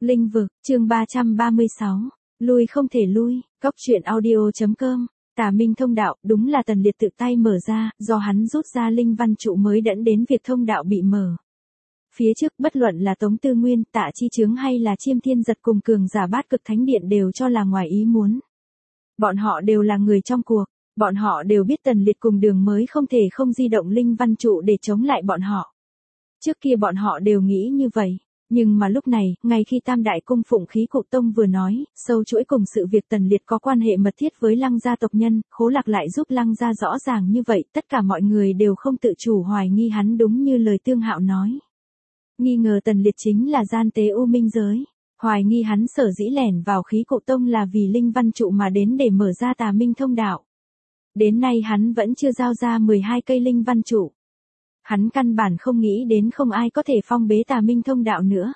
Linh vực, chương 336. Lui không thể lui, Cóc truyện audio.com. Tà Minh thông đạo, đúng là Tần Liệt tự tay mở ra, do hắn rút ra linh văn trụ mới dẫn đến việc thông đạo bị mở. Phía trước bất luận là Tống Tư Nguyên, Tạ Chi Chướng hay là Chiêm Thiên Giật cùng cường giả Bát Cực Thánh Điện đều cho là ngoài ý muốn. Bọn họ đều là người trong cuộc, bọn họ đều biết Tần Liệt cùng Đường mới không thể không di động linh văn trụ để chống lại bọn họ. Trước kia bọn họ đều nghĩ như vậy. Nhưng mà lúc này, ngay khi Tam Đại Cung Phụng Khí Cụ Tông vừa nói, sâu chuỗi cùng sự việc Tần Liệt có quan hệ mật thiết với Lăng gia tộc nhân, Khố Lạc lại giúp Lăng gia rõ ràng như vậy, tất cả mọi người đều không tự chủ hoài nghi hắn đúng như lời Tương Hạo nói. Nghi ngờ Tần Liệt chính là gian tế U Minh giới, hoài nghi hắn sở dĩ lẻn vào Khí Cụ Tông là vì linh văn trụ mà đến để mở ra Tà Minh thông đạo. Đến nay hắn vẫn chưa giao ra 12 cây linh văn trụ. Hắn căn bản không nghĩ đến không ai có thể phong bế Tà Minh thông đạo nữa.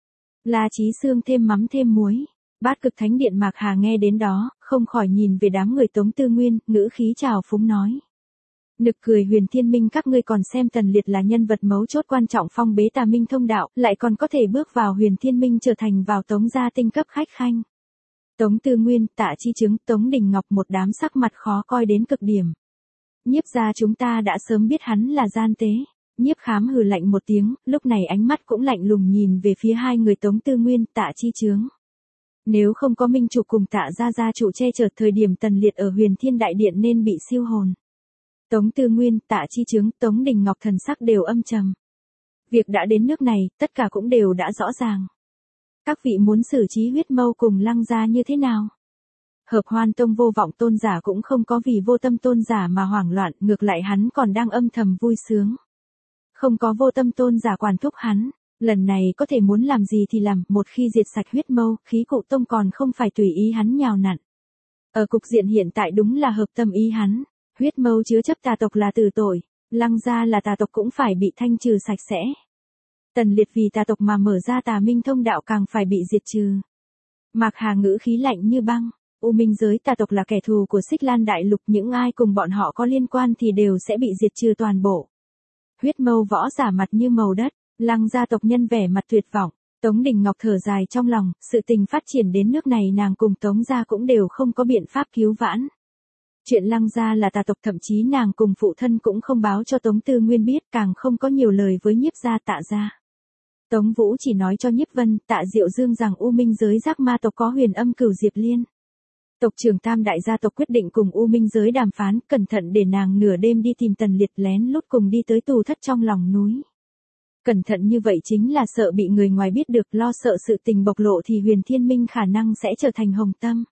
La Chí Xương thêm mắm thêm muối. Bát Cực Thánh Điện Mạc Hà nghe đến đó, không khỏi nhìn về đám người Tống Tư Nguyên, ngữ khí trào phúng nói. Nực cười Huyền Thiên Minh, các ngươi còn xem Tần Liệt là nhân vật mấu chốt quan trọng phong bế Tà Minh thông đạo, lại còn có thể bước vào Huyền Thiên Minh trở thành vào Tống gia tinh cấp khách khanh. Tống Tư Nguyên, Tạ Chi Chướng, Tống Đình Ngọc một đám sắc mặt khó coi đến cực điểm. Nhiếp gia chúng ta đã sớm biết hắn là gian tế. Nhiếp Khám hừ lạnh một tiếng, lúc này ánh mắt cũng lạnh lùng nhìn về phía hai người Tống Tư Nguyên, Tạ Chi Chướng. Nếu không có Minh Chủ cùng Tạ gia chủ che chở thời điểm Tần Liệt ở Huyền Thiên Đại Điện nên bị siêu hồn. Tống Tư Nguyên, Tạ Chi Chướng, Tống Đình Ngọc thần sắc đều âm trầm. Việc đã đến nước này, tất cả cũng đều đã rõ ràng. Các vị muốn xử trí Huyết Mâu cùng Lăng gia như thế nào? Hợp Hoan Tông Vô Vọng Tôn giả cũng không có vì Vô Tâm Tôn giả mà hoảng loạn, ngược lại hắn còn đang âm thầm vui sướng. Không có Vô Tâm Tôn giả quản thúc hắn, lần này có thể muốn làm gì thì làm, một khi diệt sạch Huyết Mâu, Khí Cụ Tông còn không phải tùy ý hắn nhào nặn. Ở cục diện hiện tại đúng là hợp tâm ý hắn, Huyết Mâu chứa chấp tà tộc là tử tội, Lăng gia là tà tộc cũng phải bị thanh trừ sạch sẽ. Tần Liệt vì tà tộc mà mở ra Tà Minh thông đạo càng phải bị diệt trừ. Mạc Hà ngữ khí lạnh như băng. U Minh giới tà tộc là kẻ thù của Xích Lan Đại Lục, những ai cùng bọn họ có liên quan thì đều sẽ bị diệt trừ toàn bộ. Huyết Mâu võ giả mặt như màu đất, Lăng gia tộc nhân vẻ mặt tuyệt vọng, Tống Đình Ngọc thở dài trong lòng, sự tình phát triển đến nước này nàng cùng Tống gia cũng đều không có biện pháp cứu vãn. Chuyện Lăng gia là tà tộc thậm chí nàng cùng phụ thân cũng không báo cho Tống Tư Nguyên biết, càng không có nhiều lời với Nhiếp gia Tạ gia. Tống Vũ chỉ nói cho Nhiếp Vân, Tạ Diệu Dương rằng U Minh giới Giác Ma tộc có Huyền Âm Cửu Diệp Liên. Tộc trưởng Tam Đại gia tộc quyết định cùng U Minh giới đàm phán, cẩn thận để nàng nửa đêm đi tìm Tần Liệt lén lút cùng đi tới tù thất trong lòng núi. Cẩn thận như vậy chính là sợ bị người ngoài biết được, lo sợ sự tình bộc lộ thì Huyền Thiên Minh khả năng sẽ trở thành hồng tâm.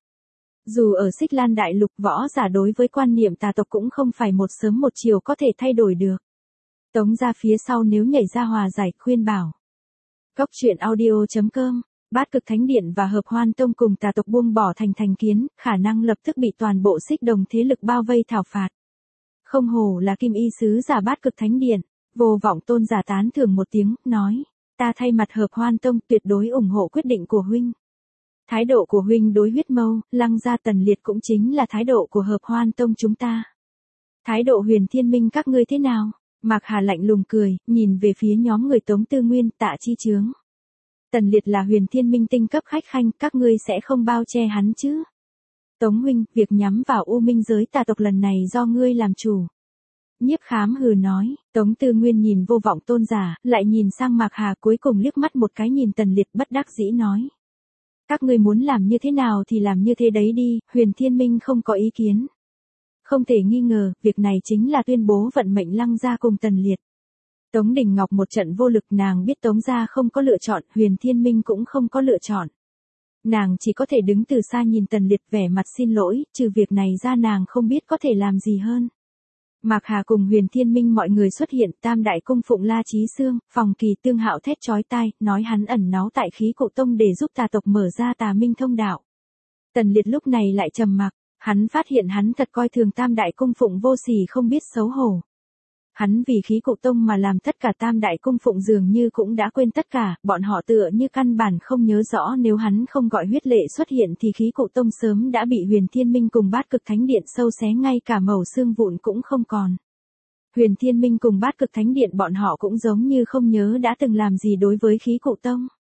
Dù ở Xích Lan Đại Lục võ giả đối với quan niệm tà tộc cũng không phải một sớm một chiều có thể thay đổi được. Tống ra phía sau nếu nhảy ra hòa giải khuyên bảo. Cóc truyện audio.com. Bát Cực Thánh Điện và Hợp Hoan Tông cùng tà tộc buông bỏ thành kiến, khả năng lập tức bị toàn bộ Xích Đồng thế lực bao vây thảo phạt. Không hổ là Kim Y sứ giả Bát Cực Thánh Điện, Vô Vọng Tôn giả tán thưởng một tiếng, nói, ta thay mặt Hợp Hoan Tông tuyệt đối ủng hộ quyết định của huynh. Thái độ của huynh đối Huyết Mâu, Lăng gia Tần Liệt cũng chính là thái độ của Hợp Hoan Tông chúng ta. Thái độ Huyền Thiên Minh các ngươi thế nào? Mạc Hà lạnh lùng cười, nhìn về phía nhóm người Tống Tư Nguyên, Tạ Chi Chướng. Tần Liệt là Huyền Thiên Minh tinh cấp khách khanh, các ngươi sẽ không bao che hắn chứ? Tống huynh, việc nhắm vào U Minh giới tà tộc lần này do ngươi làm chủ. Nhiếp Khám hừ nói. Tống Tư Nguyên nhìn Vô Vọng Tôn giả, lại nhìn sang Mạc Hà, cuối cùng liếc mắt một cái nhìn Tần Liệt, bất đắc dĩ nói. Các ngươi muốn làm như thế nào thì làm như thế đấy đi, Huyền Thiên Minh không có ý kiến. Không thể nghi ngờ, việc này chính là tuyên bố vận mệnh Lăng gia cùng Tần Liệt. Tống Đình Ngọc một trận vô lực, nàng biết Tống gia không có lựa chọn, Huyền Thiên Minh cũng không có lựa chọn. Nàng chỉ có thể đứng từ xa nhìn Tần Liệt vẻ mặt xin lỗi, trừ việc này ra nàng không biết có thể làm gì hơn. Mạc Hà cùng Huyền Thiên Minh mọi người xuất hiện, Tam Đại Cung Phụng La Chí Xương, Phòng Kỳ Tương Hạo thét chói tai, nói hắn ẩn náu tại Khí Cụ Tông để giúp tà tộc mở ra Tà Minh thông đạo. Tần Liệt lúc này lại trầm mặc, hắn phát hiện hắn thật coi thường Tam Đại Cung Phụng vô sỉ không biết xấu hổ. Hắn vì Khí Cụ Tông mà làm tất cả, Tam Đại Cung Phụng dường như cũng đã quên tất cả, bọn họ tựa như căn bản không nhớ rõ nếu hắn không gọi huyết lệ xuất hiện thì Khí Cụ Tông sớm đã bị Huyền Thiên Minh cùng Bát Cực Thánh Điện sâu xé ngay cả mẩu xương vụn cũng không còn. Huyền Thiên Minh cùng Bát Cực Thánh Điện bọn họ cũng giống như không nhớ đã từng làm gì đối với Khí Cụ Tông.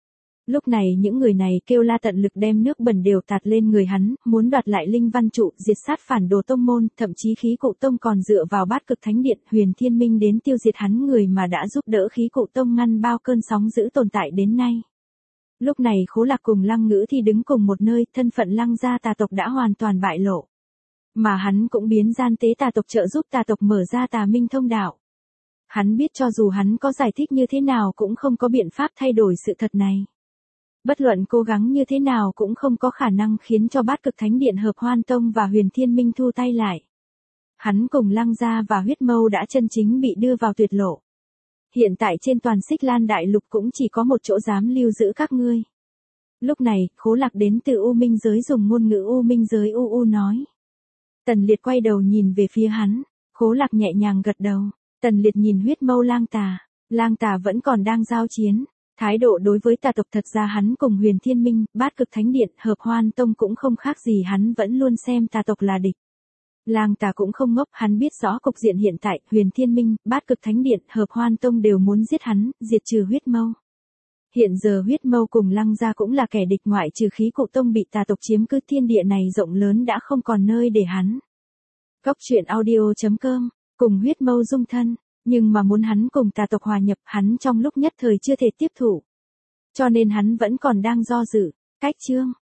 Lúc này những người này kêu la tận lực đem nước bẩn đều tạt lên người hắn, muốn đoạt lại linh văn trụ, diệt sát phản đồ tông môn, thậm chí khí cụ tông còn dựa vào bát cực thánh điện, huyền thiên minh đến tiêu diệt hắn, người mà đã giúp đỡ khí cụ tông ngăn bao cơn sóng dữ tồn tại đến nay. Lúc này Khố Lạc cùng Lăng Ngữ Thi đứng cùng một nơi, thân phận Lăng gia tà tộc đã hoàn toàn bại lộ. Mà hắn cũng biến gian tế tà tộc trợ giúp tà tộc mở ra tà minh thông đạo. Hắn biết cho dù hắn có giải thích như thế nào cũng không có biện pháp thay đổi sự thật này. Bất luận cố gắng như thế nào cũng không có khả năng khiến cho bát cực thánh điện Hợp Hoan Tông và Huyền Thiên Minh thu tay lại. Hắn cùng Lăng gia và huyết mâu đã chân chính bị đưa vào tuyệt lộ. Hiện tại trên toàn Xích Lan Đại Lục cũng chỉ có một chỗ dám lưu giữ các ngươi. Lúc này, Khố Lạc đến từ U Minh giới dùng ngôn ngữ U Minh giới U nói. Tần Liệt quay đầu nhìn về phía hắn, Khố Lạc nhẹ nhàng gật đầu. Tần Liệt nhìn huyết mâu lang tà vẫn còn đang giao chiến. Thái độ đối với tà tộc thật ra hắn cùng Huyền Thiên Minh, bát cực thánh điện, Hợp Hoan Tông cũng không khác gì, hắn vẫn luôn xem tà tộc là địch. Lang tà cũng không ngốc, hắn biết rõ cục diện hiện tại, Huyền Thiên Minh, bát cực thánh điện, Hợp Hoan Tông đều muốn giết hắn, diệt trừ huyết mâu. Hiện giờ huyết mâu cùng Lăng gia cũng là kẻ địch, ngoại trừ khí cụ tông bị tà tộc chiếm cứ, thiên địa này rộng lớn đã không còn nơi để hắn. Góc truyện audio.com, cùng huyết mâu dung thân, nhưng mà muốn hắn cùng tà tộc hòa nhập, hắn trong lúc nhất thời chưa thể tiếp thụ. Cho nên hắn vẫn còn đang do dự. Cách chương